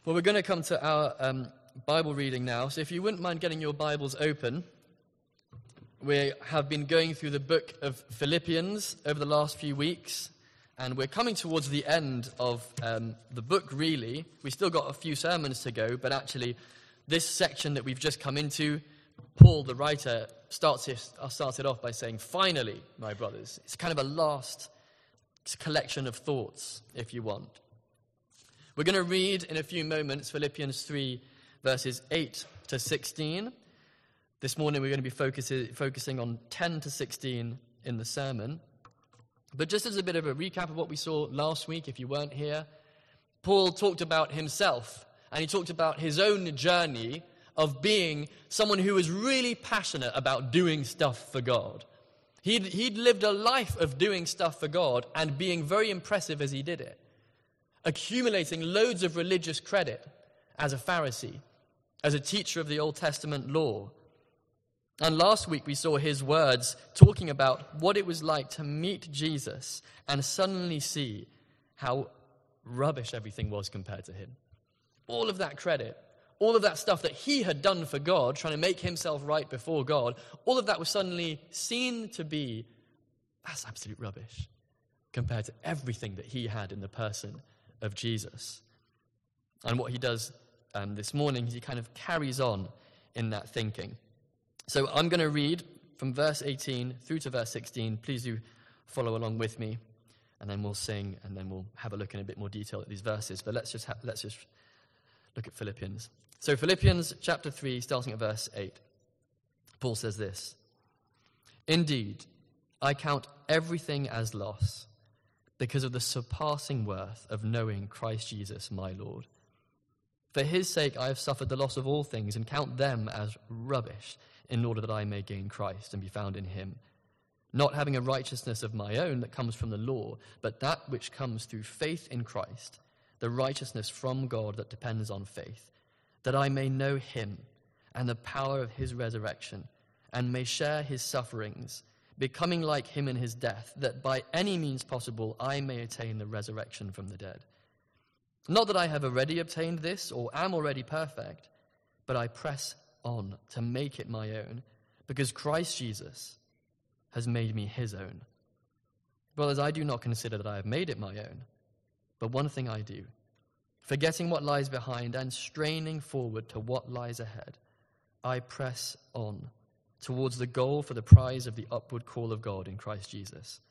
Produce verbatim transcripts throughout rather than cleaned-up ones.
Well, we're going to come to our um, Bible reading now. So if you wouldn't mind getting your Bibles open, we have been going through the book of Philippians over the last few weeks, and we're coming towards the end of um, the book, really. We still got a few sermons to go, but actually this section that we've just come into, Paul, the writer, starts it, started off by saying, finally, my brothers. It's kind of a last collection of thoughts, if you want. We're going to read in a few moments Philippians three, verses eight to sixteen. This morning we're going to be focus- focusing on ten to sixteen in the sermon. But just as a bit of a recap of what we saw last week, if you weren't here, Paul talked about himself, and he talked about his own journey of being someone who was really passionate about doing stuff for God. He'd, he'd lived a life of doing stuff for God and being very impressive as he did it, accumulating loads of religious credit as a Pharisee, as a teacher of the Old Testament law. And last week we saw his words talking about what it was like to meet Jesus and suddenly see how rubbish everything was compared to him. All of that credit, all of that stuff that he had done for God, trying to make himself right before God, all of that was suddenly seen to be, that's absolute rubbish compared to everything that he had in the person of Jesus. And what he does um, this morning is he kind of carries on in that thinking. So I'm going to read from verse eighteen through to verse sixteen. Please do follow along with me, and then we'll sing, and then we'll have a look in a bit more detail at these verses. But let's just ha- let's just look at Philippians. So Philippians chapter three, starting at verse eight. Paul says this: "Indeed, I count everything as loss, because of the surpassing worth of knowing Christ Jesus my Lord. For his sake I have suffered the loss of all things and count them as rubbish, in order that I may gain Christ and be found in him, not having a righteousness of my own that comes from the law, but that which comes through faith in Christ, the righteousness from God that depends on faith, that I may know him and the power of his resurrection, and may share his sufferings, becoming like him in his death, that by any means possible I may attain the resurrection from the dead. Not that I have already obtained this or am already perfect, but I press on to make it my own, because Christ Jesus has made me his own. Brothers, I do not consider that I have made it my own, but one thing I do, forgetting what lies behind and straining forward to what lies ahead, I press on towards the goal for the prize of the upward call of God in Christ Jesus.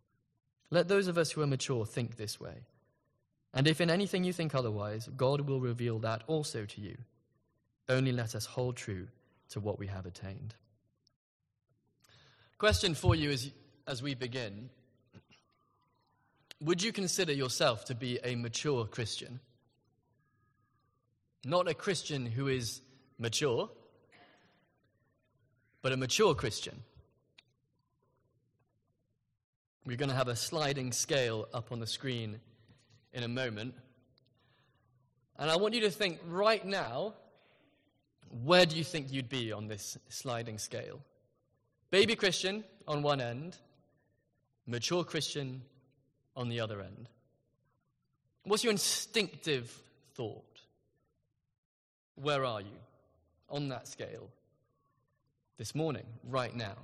Let those of us who are mature think this way. And if in anything you think otherwise, God will reveal that also to you. Only let us hold true to what we have attained." Question for you as, as we begin. Would you consider yourself to be a mature Christian? Not a Christian who is mature, but a mature Christian. We're going to have a sliding scale up on the screen in a moment. And I want you to think right now, where do you think you'd be on this sliding scale? Baby Christian on one end, mature Christian on the other end. What's your instinctive thought? Where are you on that scale? This morning, right now.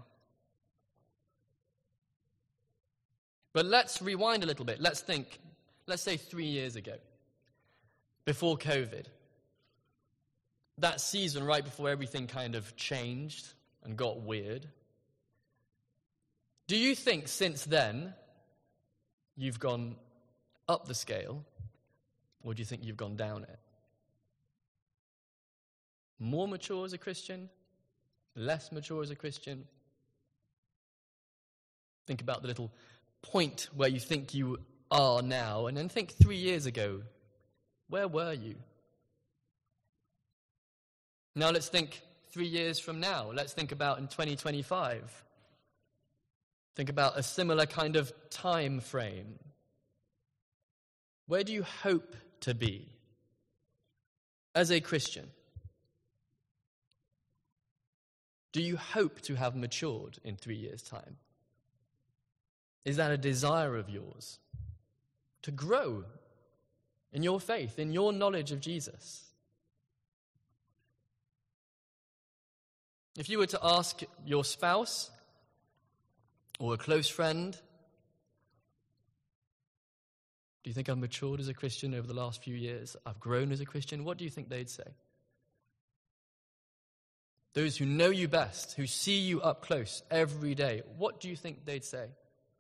But let's rewind a little bit. Let's think, let's say three years ago, before COVID. That season right before everything kind of changed and got weird. Do you think since then you've gone up the scale, or do you think you've gone down it? More mature as a Christian? Less mature as a Christian? Think about the little point where you think you are now, and then think three years ago, where were you? Now let's think three years from now. Let's think about in twenty twenty-five. Think about a similar kind of time frame. Where do you hope to be as a Christian? Do you hope to have matured in three years' time? Is that a desire of yours? To grow in your faith, in your knowledge of Jesus? If you were to ask your spouse or a close friend, do you think I've matured as a Christian over the last few years? I've grown as a Christian? What do you think they'd say? Those who know you best, who see you up close every day, what do you think they'd say?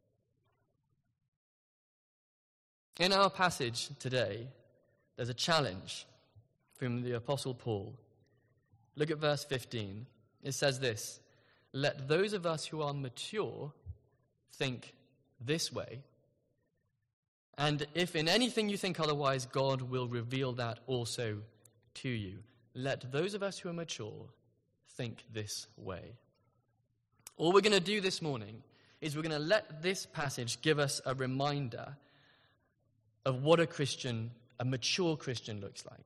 In our passage today, there's a challenge from the Apostle Paul. Look at verse fifteen. It says this: "Let those of us who are mature think this way, and if in anything you think otherwise, God will reveal that also to you." Let those of us who are mature think this way. All we're going to do this morning is we're going to let this passage give us a reminder of what a Christian, a mature Christian, looks like.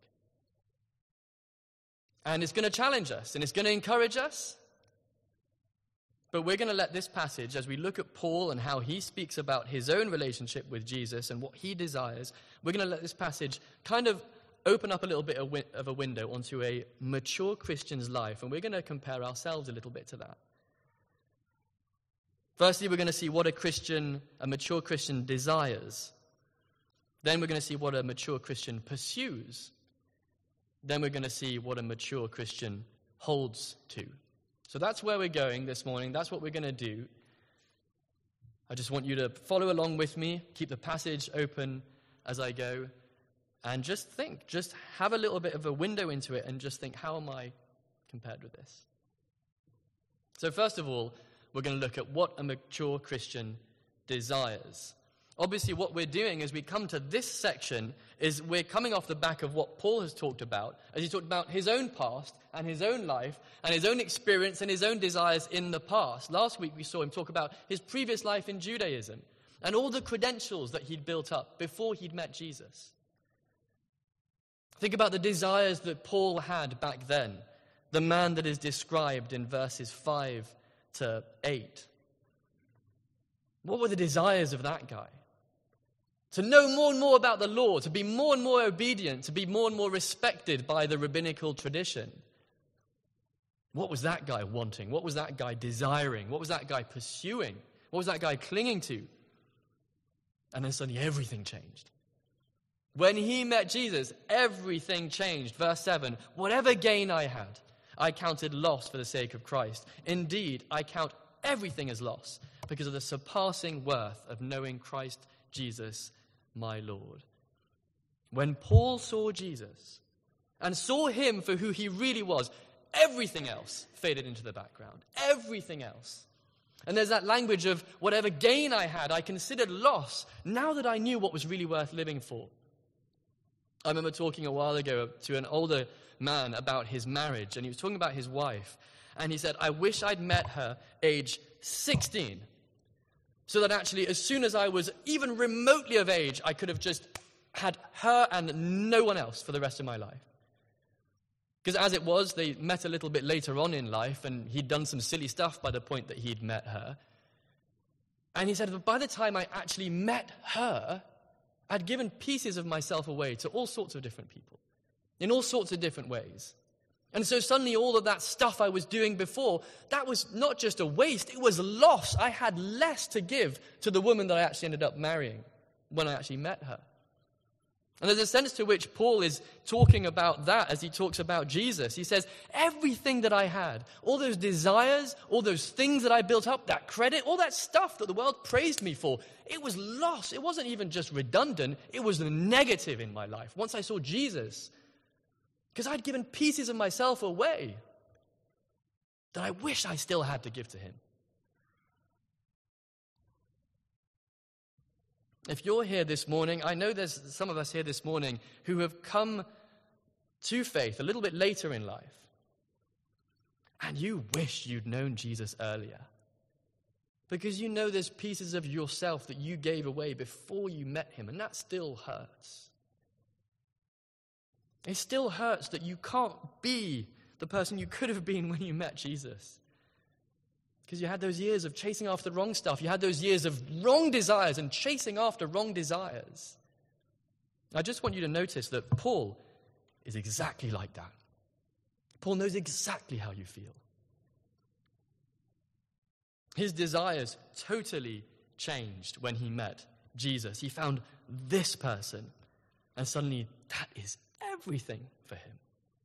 And it's going to challenge us, and it's going to encourage us. But we're going to let this passage, as we look at Paul and how he speaks about his own relationship with Jesus and what he desires, we're going to let this passage kind of open up a little bit of a window onto a mature Christian's life, and we're going to compare ourselves a little bit to that. Firstly, we're going to see what a Christian, a mature Christian desires. Then we're going to see what a mature Christian pursues. Then we're going to see what a mature Christian holds to. So that's where we're going this morning. That's what we're going to do. I just want you to follow along with me, keep the passage open as I go, and just think, just have a little bit of a window into it and just think, how am I compared with this? So first of all, we're going to look at what a mature Christian desires. Obviously, what we're doing as we come to this section is we're coming off the back of what Paul has talked about, as he talked about his own past and his own life and his own experience and his own desires in the past. Last week we saw him talk about his previous life in Judaism and all the credentials that he'd built up before he'd met Jesus. Think about the desires that Paul had back then, the man that is described in verses five to eight. What were the desires of that guy? To know more and more about the law, to be more and more obedient, to be more and more respected by the rabbinical tradition. What was that guy wanting? What was that guy desiring? What was that guy pursuing? What was that guy clinging to? And then suddenly everything changed. When he met Jesus, everything changed. Verse seven, "Whatever gain I had, I counted loss for the sake of Christ. Indeed, I count everything as loss because of the surpassing worth of knowing Christ Jesus, my Lord." When Paul saw Jesus and saw him for who he really was, everything else faded into the background. Everything else. And there's that language of whatever gain I had, I considered loss now that I knew what was really worth living for. I remember talking a while ago to an older man about his marriage, and he was talking about his wife. And he said, "I wish I'd met her age sixteen, so that actually as soon as I was even remotely of age, I could have just had her and no one else for the rest of my life." Because as it was, they met a little bit later on in life, and he'd done some silly stuff by the point that he'd met her. And he said, but by the time I actually met her, I'd given pieces of myself away to all sorts of different people, in all sorts of different ways. And so suddenly all of that stuff I was doing before, that was not just a waste, it was loss. I had less to give to the woman that I actually ended up marrying when I actually met her. And there's a sense to which Paul is talking about that as he talks about Jesus. He says, everything that I had, all those desires, all those things that I built up, that credit, all that stuff that the world praised me for, it was loss. It wasn't even just redundant, it was the negative in my life. Once I saw Jesus, because I'd given pieces of myself away that I wish I still had to give to him. If you're here this morning, I know there's some of us here this morning who have come to faith a little bit later in life, and you wish you'd known Jesus earlier, because you know there's pieces of yourself that you gave away before you met him, and that still hurts. It still hurts that you can't be the person you could have been when you met Jesus. Because you had those years of chasing after the wrong stuff. You had those years of wrong desires and chasing after wrong desires. I just want you to notice that Paul is exactly like that. Paul knows exactly how you feel. His desires totally changed when he met Jesus. He found this person, and suddenly that is everything for him.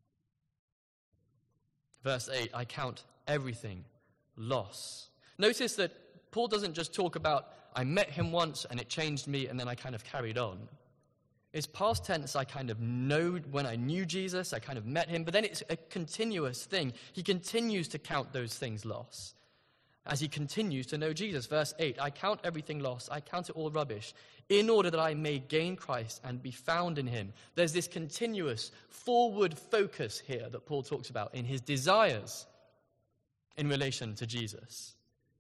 Verse eight, I count everything loss. Notice that Paul doesn't just talk about, I met him once and it changed me and then I kind of carried on. It's past tense, I kind of know when I knew Jesus, I kind of met him, but then it's a continuous thing. He continues to count those things loss as he continues to know Jesus. Verse eight, I count everything loss, I count it all rubbish, in order that I may gain Christ and be found in him. There's this continuous forward focus here that Paul talks about in his desires in relation to Jesus.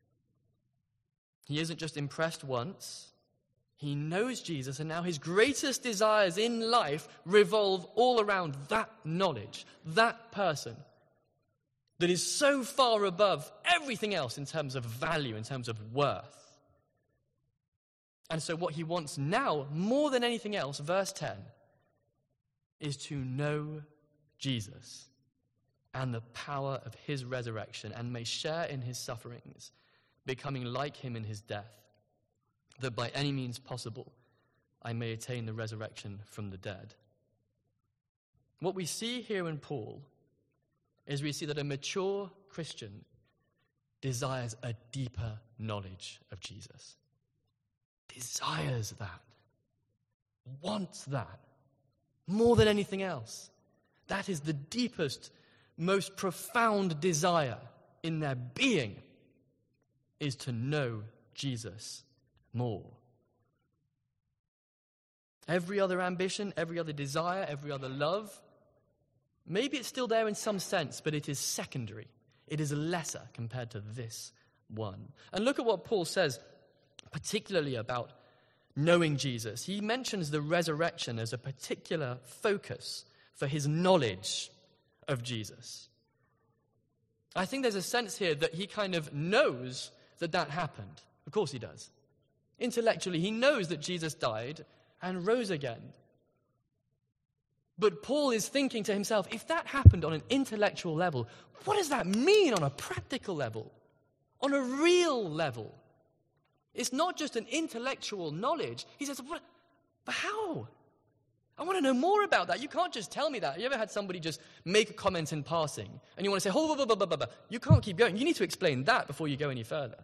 He isn't just impressed once. He knows Jesus, and now his greatest desires in life revolve all around that knowledge, that person that is so far above everything else in terms of value, in terms of worth. And so what he wants now, more than anything else, verse ten, is to know Jesus and the power of his resurrection, and may share in his sufferings, becoming like him in his death, that by any means possible I may attain the resurrection from the dead. What we see here in Paul is we see that a mature Christian desires a deeper knowledge of Jesus. Desires that. Wants that. More than anything else. That is the deepest, most profound desire in their being, is to know Jesus more. Every other ambition, every other desire, every other love, maybe it's still there in some sense, but it is secondary. It is lesser compared to this one. And look at what Paul says, particularly about knowing Jesus. He mentions the resurrection as a particular focus for his knowledge of Jesus. I think there's a sense here that he kind of knows that that happened. Of course he does. Intellectually, he knows that Jesus died and rose again. But Paul is thinking to himself, if that happened on an intellectual level, what does that mean on a practical level? On a real level? It's not just an intellectual knowledge. He says, what? But how? I want to know more about that. You can't just tell me that. Have you ever had somebody just make a comment in passing, and you want to say, oh, blah, blah, blah, blah, blah. You can't keep going. You need to explain that before you go any further.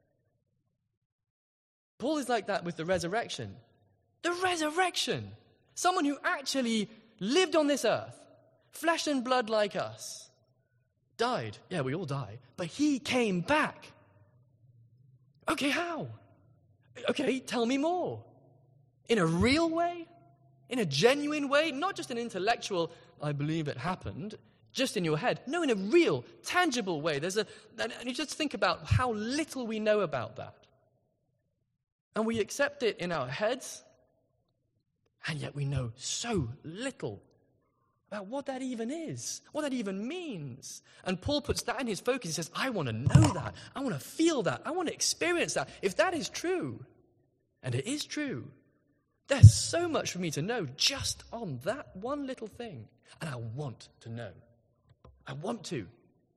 Paul is like that with the resurrection. The resurrection! Someone who actually lived on this earth, flesh and blood like us, died. Yeah, we all die. But he came back. Okay, how? Okay, tell me more. In a real way? In a genuine way? Not just an intellectual, I believe it happened, just in your head. No, in a real, tangible way. There's a, and you just think about how little we know about that. And we accept it in our heads, and yet we know so little about what that even is, what that even means. And Paul puts that in his focus. He says, I want to know that. I want to feel that. I want to experience that. If that is true, and it is true, there's so much for me to know just on that one little thing. And I want to know. I want to.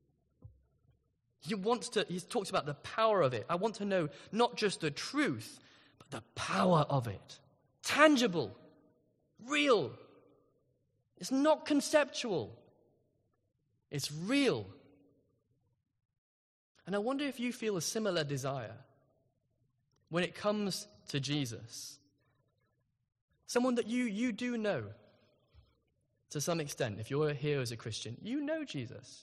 He wants to, he talks about the power of it. I want to know not just the truth, but the power of it. Tangible. Real. It's not conceptual. It's real. And I wonder if you feel a similar desire when it comes to Jesus. Someone that you, you do know to some extent. If you're here as a Christian, you know Jesus.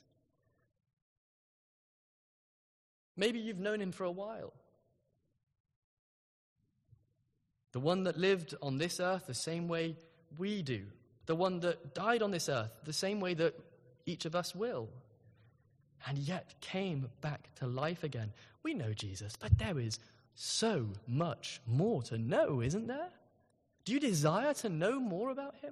Maybe you've known him for a while. The one that lived on this earth the same way we do. The one that died on this earth the same way that each of us will. And yet came back to life again. We know Jesus, but there is so much more to know, isn't there? Do you desire to know more about him?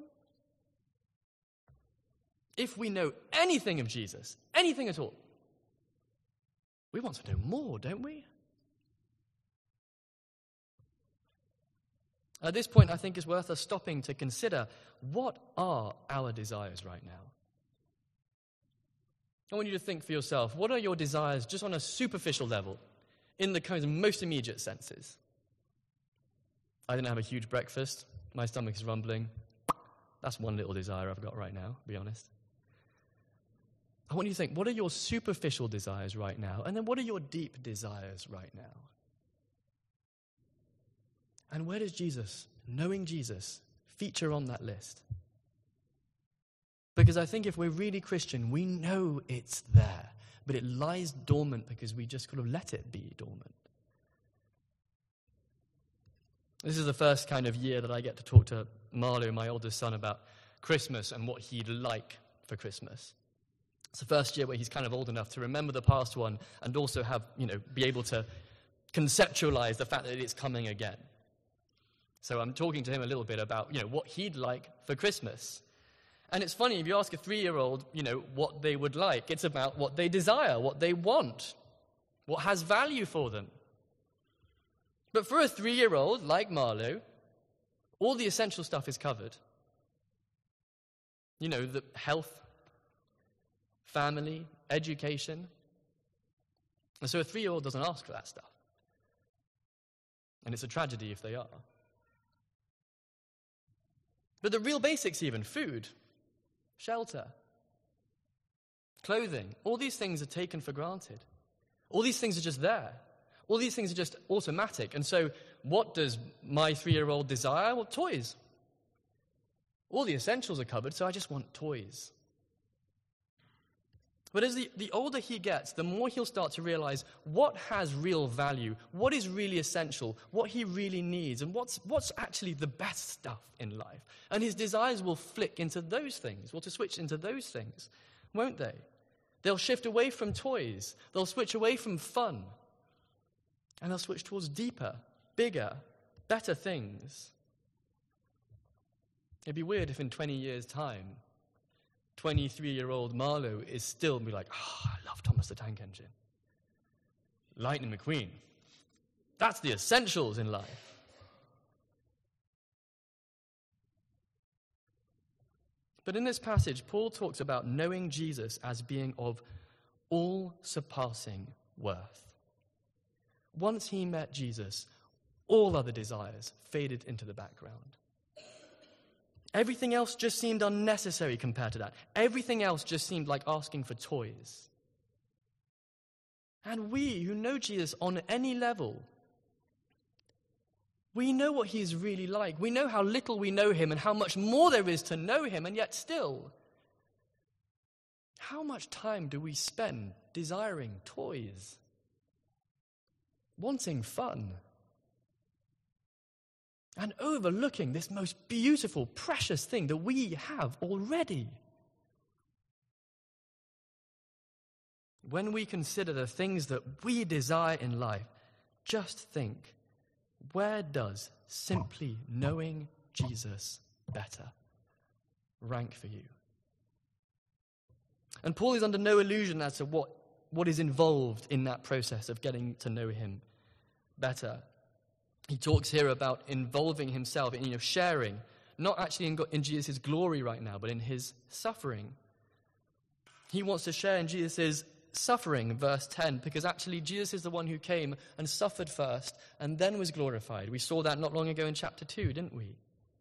If we know anything of Jesus, anything at all, we want to know more, don't we? At this point, I think it's worth us stopping to consider, what are our desires right now? I want you to think for yourself, what are your desires just on a superficial level, in the kind of most immediate senses? I didn't have a huge breakfast. My stomach is rumbling. That's one little desire I've got right now, to be honest. I want you to think, what are your superficial desires right now? And then what are your deep desires right now? And where does Jesus, knowing Jesus, feature on that list? Because I think if we're really Christian, we know it's there, but it lies dormant because we just kind of let it be dormant. This is the first kind of year that I get to talk to Marlo, my oldest son, about Christmas and what he'd like for Christmas. It's the first year where he's kind of old enough to remember the past one and also have, you know, be able to conceptualize the fact that it's coming again. So I'm talking to him a little bit about, you know, what he'd like for Christmas. And it's funny, if you ask a three-year-old, you know, what they would like, it's about what they desire, what they want, what has value for them. But for a three-year-old like Marlo, all the essential stuff is covered. You know, the health, family, education. And so a three-year-old doesn't ask for that stuff. And it's a tragedy if they are. But the real basics even, food, shelter, clothing, all these things are taken for granted. All these things are just there. All these things are just automatic. And so what does my three-year-old desire? Well, toys. All the essentials are covered, so I just want toys. But as the, the older he gets, the more he'll start to realize what has real value, what is really essential, what he really needs, and what's, what's actually the best stuff in life. And his desires will flick into those things, or to switch into those things, won't they? They'll shift away from toys. They'll switch away from fun. And they'll switch towards deeper, bigger, better things. It'd be weird if in twenty years' time, twenty-three-year-old Marlo is still be like, oh, I love Thomas the Tank Engine. Lightning McQueen. That's the essentials in life. But in this passage, Paul talks about knowing Jesus as being of all-surpassing worth. Once he met Jesus, all other desires faded into the background. Everything else just seemed unnecessary compared to that. Everything else just seemed like asking for toys. And we who know Jesus on any level, we know what he's really like. We know how little we know him and how much more there is to know him, and yet still, how much time do we spend desiring toys? Wanting fun, and overlooking this most beautiful, precious thing that we have already. When we consider the things that we desire in life, just think, where does simply knowing Jesus better rank for you? And Paul is under no illusion as to what what is involved in that process of getting to know him better. He talks here about involving himself in, you know, sharing, not actually in, in Jesus' glory right now, but in his suffering. He wants to share in Jesus' suffering, verse ten, because actually Jesus is the one who came and suffered first and then was glorified. We saw that not long ago in chapter two, didn't we?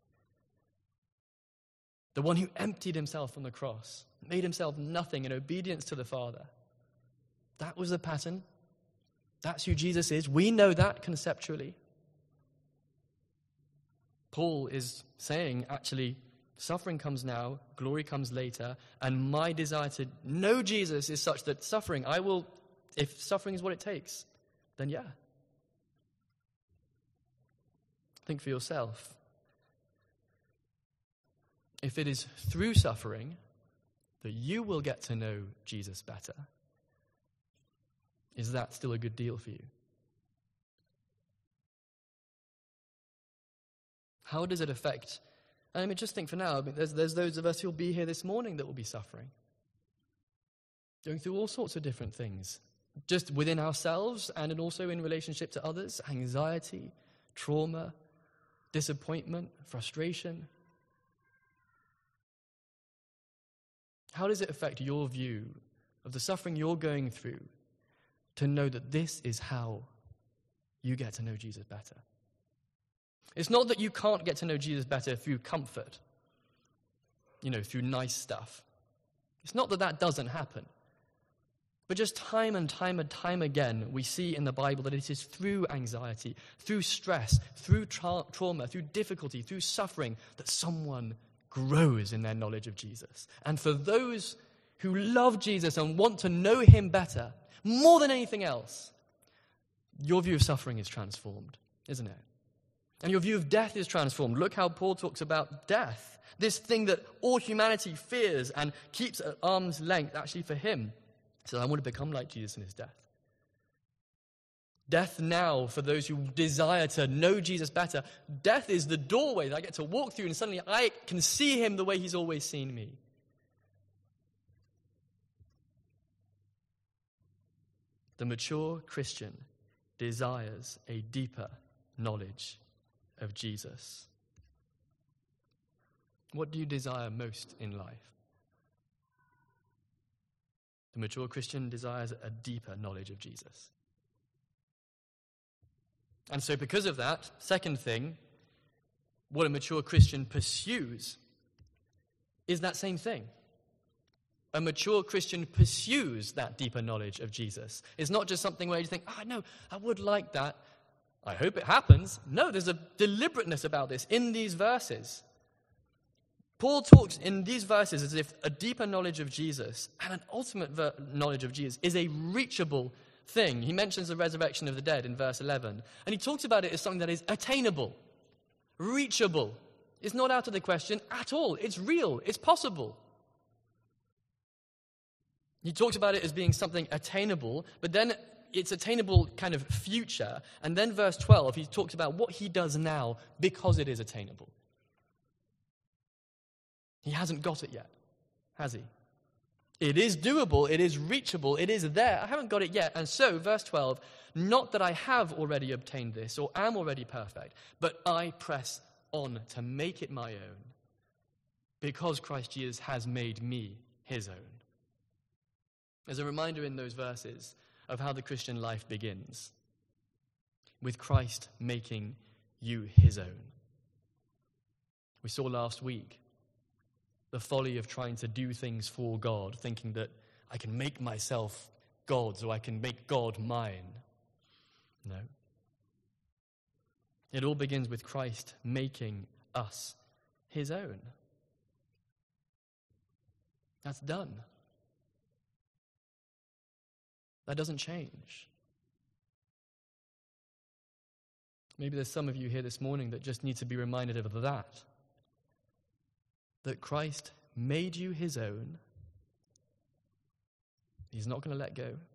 The one who emptied himself on the cross, made himself nothing in obedience to the Father. That was the pattern. That's who Jesus is. We know that conceptually. Paul is saying, actually, suffering comes now, glory comes later, and my desire to know Jesus is such that suffering, I will, if suffering is what it takes, then yeah. Think for yourself. If it is through suffering that you will get to know Jesus better, is that still a good deal for you? How does it affect? I mean, just think for now, I mean, there's, there's those of us who will be here this morning that will be suffering. Going through all sorts of different things, just within ourselves and also in relationship to others, anxiety, trauma, disappointment, frustration? How does it affect your view of the suffering you're going through to know that this is how you get to know Jesus better? It's not that you can't get to know Jesus better through comfort, you know, through nice stuff. It's not that that doesn't happen. But just time and time and time again, we see in the Bible that it is through anxiety, through stress, through tra- trauma, through difficulty, through suffering, that someone grows in their knowledge of Jesus. And for those who love Jesus and want to know him better, more than anything else, your view of suffering is transformed, isn't it? And your view of death is transformed. Look how Paul talks about death, this thing that all humanity fears and keeps at arm's length. Actually, for him, he says, I want to become like Jesus in his death. Death now, for those who desire to know Jesus better, death is the doorway that I get to walk through, and suddenly I can see him the way he's always seen me. The mature Christian desires a deeper knowledge of Jesus. What do you desire most in life? The mature Christian desires a deeper knowledge of Jesus. And so because of that, second thing, what a mature Christian pursues is that same thing. A mature Christian pursues that deeper knowledge of Jesus. It's not just something where you think, oh, no, I would like that. I hope it happens. No, there's a deliberateness about this in these verses. Paul talks in these verses as if a deeper knowledge of Jesus and an ultimate ver- knowledge of Jesus is a reachable thing. He mentions the resurrection of the dead in verse eleven, and he talks about it as something that is attainable, reachable. It's not out of the question at all. It's real. It's possible. He talks about it as being something attainable, but then it's attainable kind of future. And then verse twelve, he talks about what he does now because it is attainable. He hasn't got it yet, has he? It is doable, it is reachable, it is there. I haven't got it yet. And so, verse twelve, not that I have already obtained this or am already perfect, but I press on to make it my own because Christ Jesus has made me his own. There's a reminder in those verses of how the Christian life begins, with Christ making you his own. We saw last week the folly of trying to do things for God, thinking that I can make myself God's or I can make God mine. No. It all begins with Christ making us his own. That's done. That doesn't change. Maybe there's some of you here this morning that just need to be reminded of that. That Christ made you his own. He's not going to let go.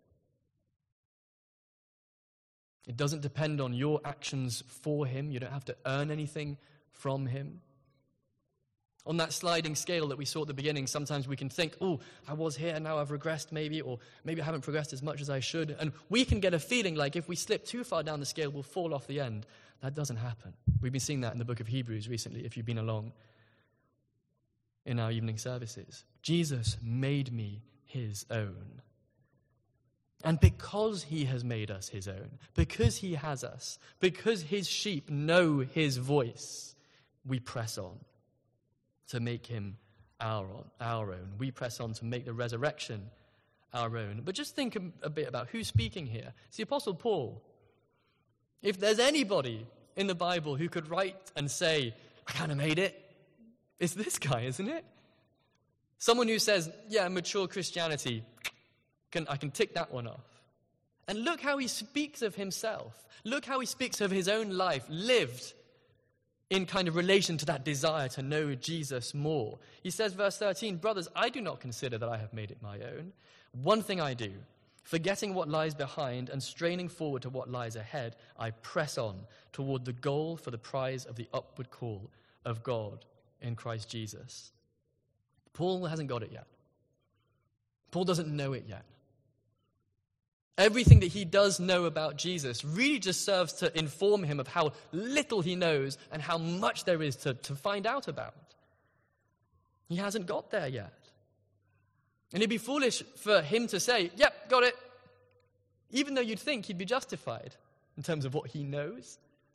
It doesn't depend on your actions for him. You don't have to earn anything from him. On that sliding scale that we saw at the beginning, sometimes we can think, oh, I was here, now I've regressed maybe, or maybe I haven't progressed as much as I should. And we can get a feeling like if we slip too far down the scale, we'll fall off the end. That doesn't happen. We've been seeing that in the book of Hebrews recently, if you've been along in our evening services. Jesus made me his own. And because he has made us his own, because he has us, because his sheep know his voice, we press on to make him our own, our own. We press on to make the resurrection our own. But just think a, a bit about who's speaking here. It's the Apostle Paul. If there's anybody in the Bible who could write and say, I kind of made it, it's this guy, isn't it? Someone who says, yeah, mature Christianity, can, I can tick that one off. And look how he speaks of himself. Look how he speaks of his own life, lived in kind of relation to that desire to know Jesus more. He says, verse thirteen, brothers, I do not consider that I have made it my own. One thing I do, forgetting what lies behind and straining forward to what lies ahead, I press on toward the goal for the prize of the upward call of God in Christ Jesus. Paul hasn't got it yet. Paul doesn't know it yet. Everything that he does know about Jesus really just serves to inform him of how little he knows and how much there is to, to find out about. He hasn't got there yet. And it'd be foolish for him to say, yep, got it, even though you'd think he'd be justified in terms of what he knows.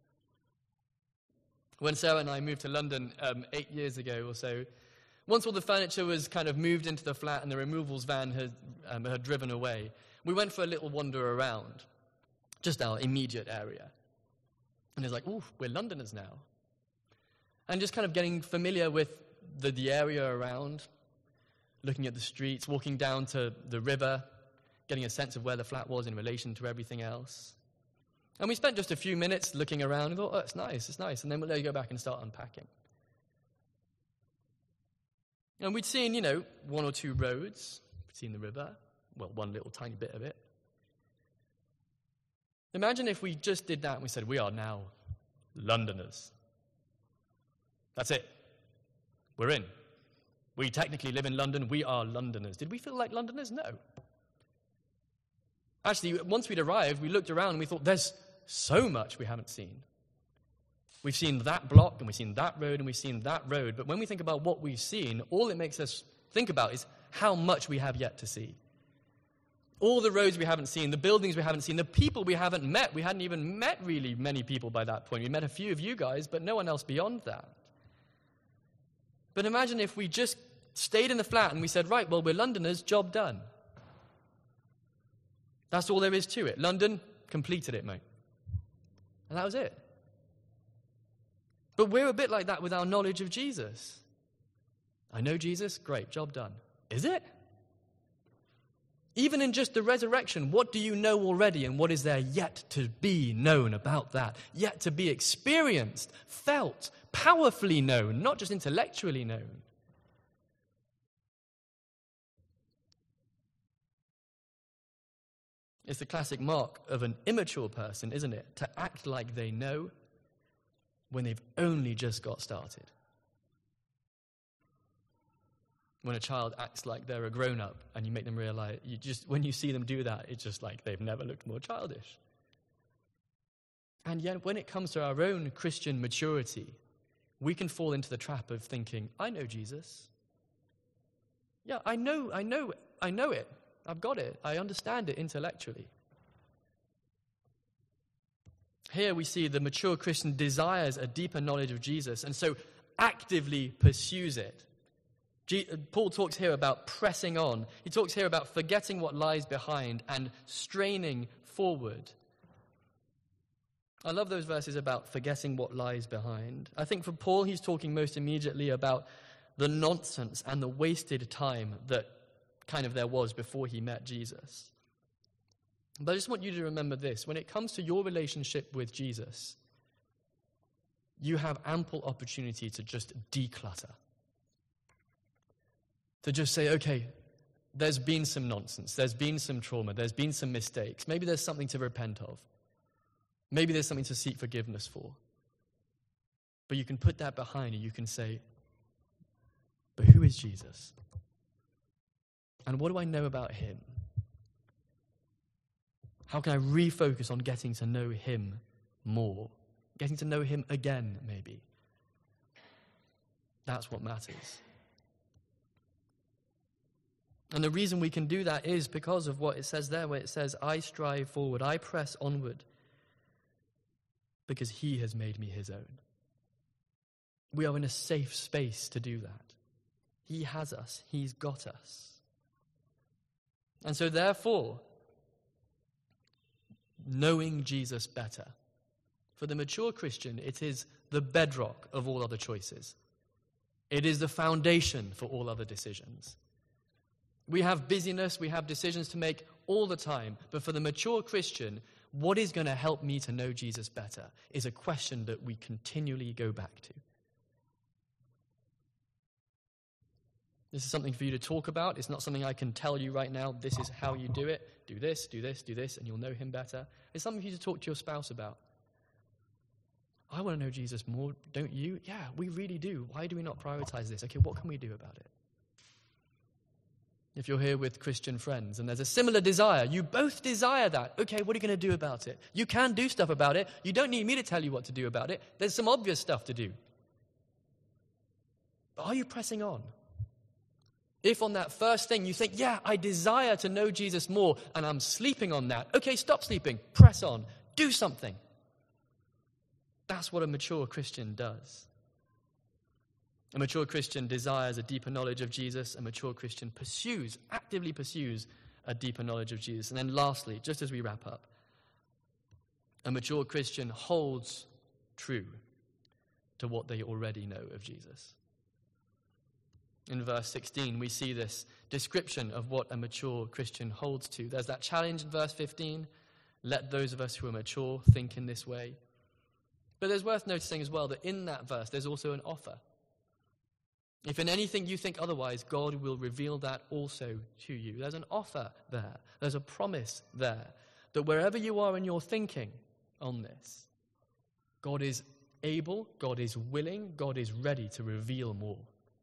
When Sarah and I moved to London um, eight years ago or so, once all the furniture was kind of moved into the flat and the removals van had, um, had driven away, we went for a little wander around, just our immediate area. And it's like, ooh, we're Londoners now. And just kind of getting familiar with the, the area around, looking at the streets, walking down to the river, getting a sense of where the flat was in relation to everything else. And we spent just a few minutes looking around and thought, oh, it's nice, it's nice. And then we'll let you go back and start unpacking. And we'd seen, you know, one or two roads. We'd seen the river. Well, one little tiny bit of it. Imagine if we just did that and we said, we are now Londoners. That's it. We're in. We technically live in London. We are Londoners. Did we feel like Londoners? No. Actually, once we'd arrived, we looked around and we thought, there's so much we haven't seen. We've seen that block, and we've seen that road, and we've seen that road. But when we think about what we've seen, all it makes us think about is how much we have yet to see. All the roads we haven't seen, the buildings we haven't seen, the people we haven't met. We hadn't even met really many people by that point. We met a few of you guys, but no one else beyond that. But imagine if we just stayed in the flat and we said, right, well, we're Londoners, job done. That's all there is to it. London completed it, mate. And that was it. But we're a bit like that with our knowledge of Jesus. I know Jesus, great, job done. Is it? Even in just the resurrection, what do you know already, and what is there yet to be known about that? Yet to be experienced, felt, powerfully known, not just intellectually known. It's the classic mark of an immature person, isn't it? To act like they know when they've only just got started. When a child acts like they're a grown-up and you make them realize, you just when you see them do that, it's just like they've never looked more childish. And yet when it comes to our own Christian maturity, we can fall into the trap of thinking, I know Jesus. Yeah, I know, I know, I know it. I've got it. I understand it intellectually. Here we see the mature Christian desires a deeper knowledge of Jesus and so actively pursues it. G- Paul talks here about pressing on. He talks here about forgetting what lies behind and straining forward. I love those verses about forgetting what lies behind. I think for Paul, he's talking most immediately about the nonsense and the wasted time that kind of there was before he met Jesus. But I just want you to remember this. When it comes to your relationship with Jesus, you have ample opportunity to just declutter. To just say, okay, there's been some nonsense, there's been some trauma, there's been some mistakes. Maybe there's something to repent of. Maybe there's something to seek forgiveness for. But you can put that behind you. You can say, but who is Jesus? And what do I know about him? How can I refocus on getting to know him more? Getting to know him again, maybe. That's what matters. And the reason we can do that is because of what it says there, where it says, I strive forward, I press onward, because he has made me his own. We are in a safe space to do that. He has us. He's got us. And so therefore, knowing Jesus better, for the mature Christian, it is the bedrock of all other choices. It is the foundation for all other decisions. We have busyness, we have decisions to make all the time, but for the mature Christian, what is going to help me to know Jesus better is a question that we continually go back to. This is something for you to talk about. It's not something I can tell you right now. This is how you do it. Do this, do this, do this, and you'll know him better. It's something for you to talk to your spouse about. I want to know Jesus more, don't you? Yeah, we really do. Why do we not prioritize this? Okay, what can we do about it? If you're here with Christian friends and there's a similar desire, you both desire that. Okay, what are you going to do about it? You can do stuff about it. You don't need me to tell you what to do about it. There's some obvious stuff to do. But are you pressing on? If on that first thing you think, yeah, I desire to know Jesus more, and I'm sleeping on that, okay, stop sleeping. Press on. Do something. That's what a mature Christian does. A mature Christian desires a deeper knowledge of Jesus. A mature Christian pursues, actively pursues a deeper knowledge of Jesus. And then lastly, just as we wrap up, a mature Christian holds true to what they already know of Jesus. In verse sixteen, we see this description of what a mature Christian holds to. There's that challenge in verse fifteen. Let those of us who are mature think in this way. But there's worth noticing as well that in that verse, there's also an offer. If in anything you think otherwise, God will reveal that also to you. There's an offer there. There's a promise there that wherever you are in your thinking on this, God is able, God is willing, God is ready to reveal more.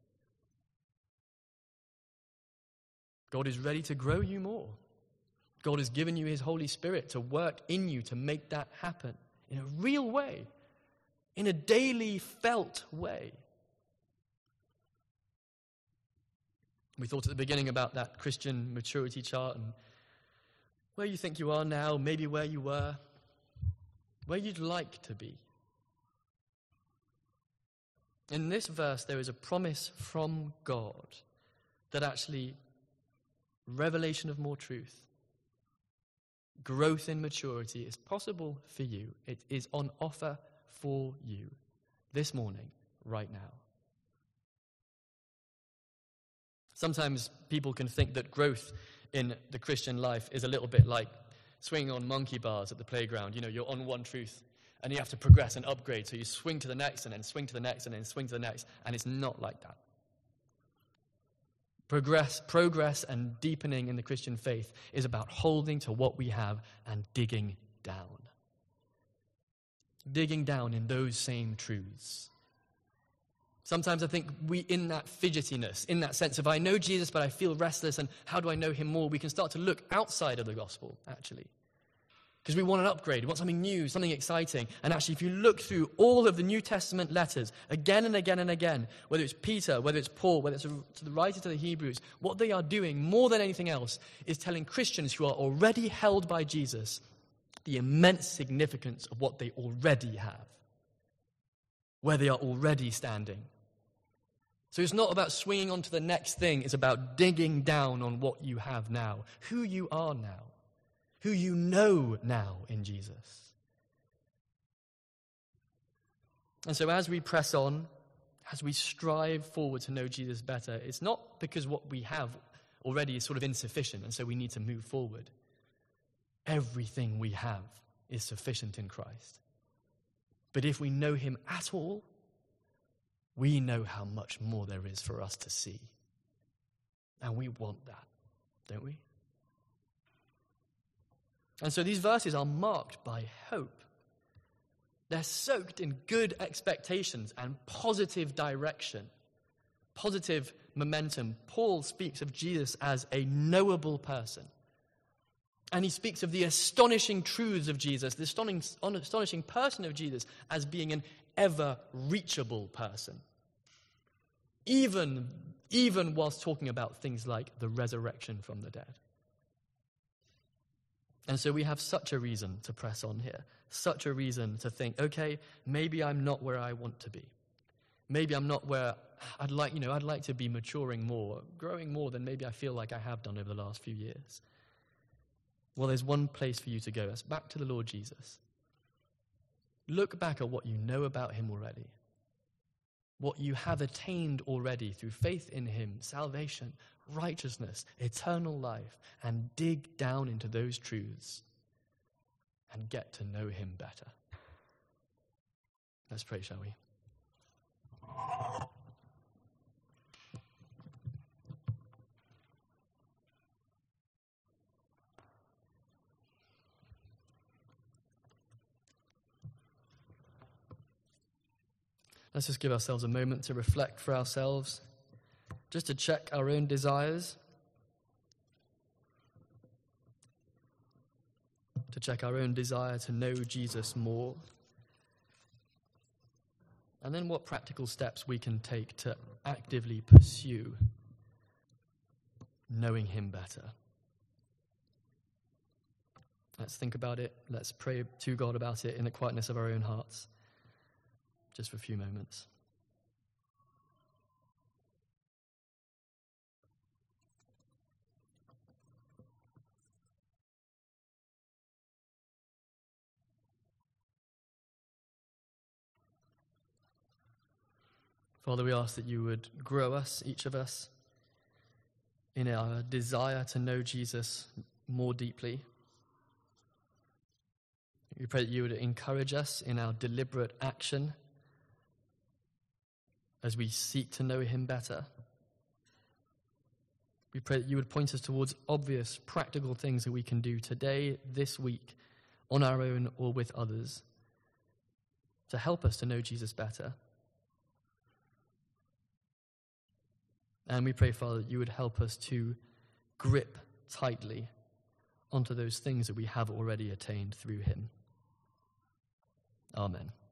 God is ready to grow you more. God has given you his Holy Spirit to work in you to make that happen in a real way, in a daily felt way. We thought at the beginning about that Christian maturity chart and where you think you are now, maybe where you were, where you'd like to be. In this verse, there is a promise from God that actually revelation of more truth, growth in maturity is possible for you. It is on offer for you this morning, right now. Sometimes people can think that growth in the Christian life is a little bit like swinging on monkey bars at the playground. You know, you're on one truth and you have to progress and upgrade. So you swing to the next and then swing to the next and then swing to the next. And it's not like that. Progress, progress and deepening in the Christian faith is about holding to what we have and digging down. Digging down in those same truths. Sometimes I think we, in that fidgetiness, in that sense of I know Jesus but I feel restless and how do I know him more, we can start to look outside of the gospel, actually. Because we want an upgrade, we want something new, something exciting. And actually, if you look through all of the New Testament letters, again and again and again, whether it's Peter, whether it's Paul, whether it's to the writer to the Hebrews, what they are doing more than anything else is telling Christians who are already held by Jesus the immense significance of what they already have, where they are already standing. So it's not about swinging on to the next thing, it's about digging down on what you have now, who you are now. Who you know now in Jesus. And so as we press on, as we strive forward to know Jesus better, it's not because what we have already is sort of insufficient and so we need to move forward. Everything we have is sufficient in Christ. But if we know him at all, we know how much more there is for us to see. And we want that, don't we? And so these verses are marked by hope. They're soaked in good expectations and positive direction, positive momentum. Paul speaks of Jesus as a knowable person. And he speaks of the astonishing truths of Jesus, the astonishing, astonishing person of Jesus, as being an ever-reachable person. Even, even whilst talking about things like the resurrection from the dead. And so we have such a reason to press on here, such a reason to think, okay, maybe I'm not where I want to be. Maybe I'm not where I'd like, you know, I'd like to be maturing more, growing more than maybe I feel like I have done over the last few years. Well, there's one place for you to go. That's back to the Lord Jesus. Look back at what you know about him already. What you have attained already through faith in him, salvation, righteousness, eternal life, and dig down into those truths and get to know him better. Let's pray, shall we? Let's just give ourselves a moment to reflect for ourselves, just to check our own desires. check our own desire to know Jesus more, and then what practical steps we can take to actively pursue knowing him better. Let's think about it. Let's pray to God about it in the quietness of our own hearts, just for a few moments. Father, we ask that you would grow us, each of us, in our desire to know Jesus more deeply. We pray that you would encourage us in our deliberate action as we seek to know him better. We pray that you would point us towards obvious, practical things that we can do today, this week, on our own or with others, to help us to know Jesus better. And we pray, Father, that you would help us to grip tightly onto those things that we have already attained through him. Amen.